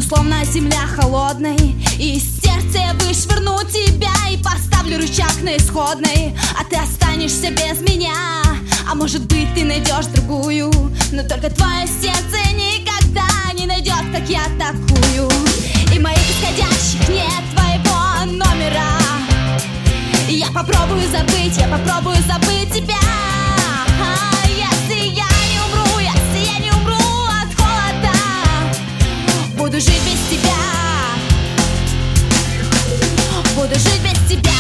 словно земля холодной, и из сердца я вышвырну тебя и поставлю рычаг на исходной. А ты останешься без меня, а может быть ты найдешь другую, но только твое сердце никогда не найдет, как я такую. И моих исходящих нет твоего номера. Я попробую забыть тебя. Если я не умру от холода, буду жить без тебя. Буду жить без тебя.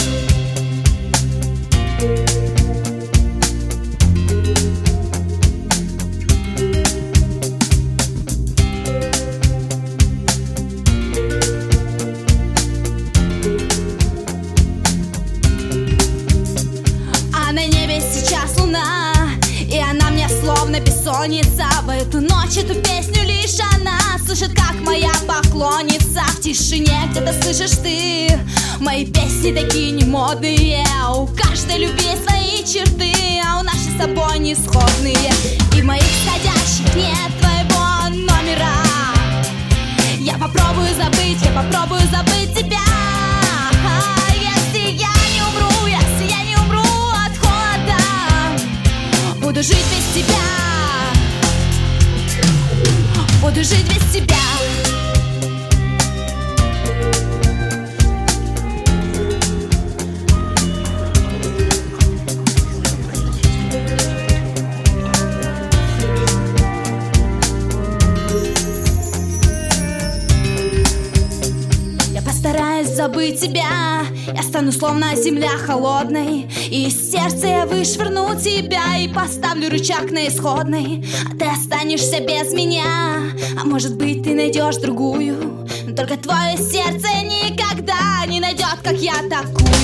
А на небе сейчас луна, и она мне словно бессонница. В эту ночь эту песню лишь она слышит, как моя поклонница. В тишине где-то слышишь ты мои песни такие немодные. У каждой любви свои черты, а у нашей с тобой не сходные. И в моих исходящих нет твоего номера. Я попробую забыть тебя. Если я не умру от холода, буду жить без тебя. Буду жить без тебя. Я постараюсь забыть тебя. Я стану словно земля холодной, и из сердца я вышвырну тебя и поставлю рычаг на исходной. А ты останешься без меня, а может быть ты найдешь другую, но только твое сердце никогда не найдет, как я такую.